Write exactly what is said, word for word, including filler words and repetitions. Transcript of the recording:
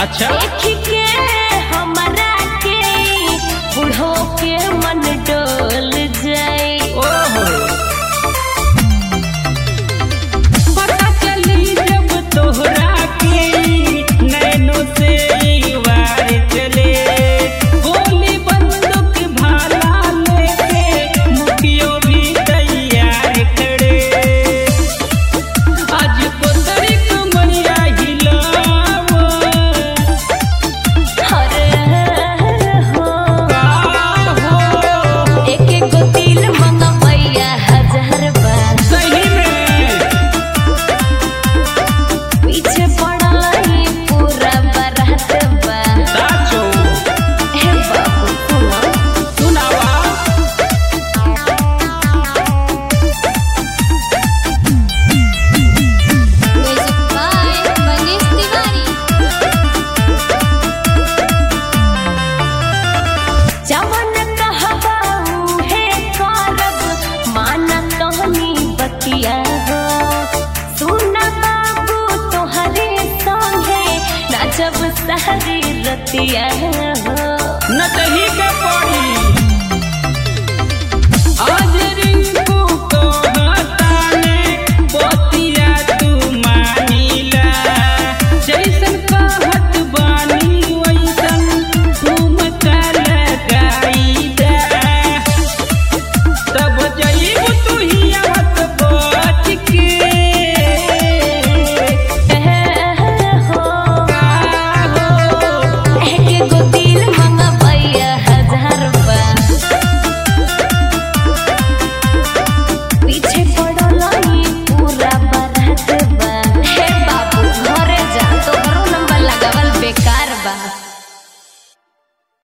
अच्छा देख के हमरा के बूढ़ो के मन डोल जाए। ओहो पता चली जब तोहरा के नैनों से वार चले, गोली बंदूक भाला लेके मुखियों भी तैयार खड़े। आज कोतरी कमरिया हिलावो अरे हो हो एक एक गो दिल मंगवैया हजार बार, सही में पीछे पड़ल ही पूरा बारात बा। साचो हे बाबू सुनो सुनावा म्यूजिक बाय मनीष तिवारी। जवन कहबा उहे करब, माना तोहनी बतिया हो। सुन बाबू तोहरे संगे नाचब सहरी रतिया हो। नचही के पड़ी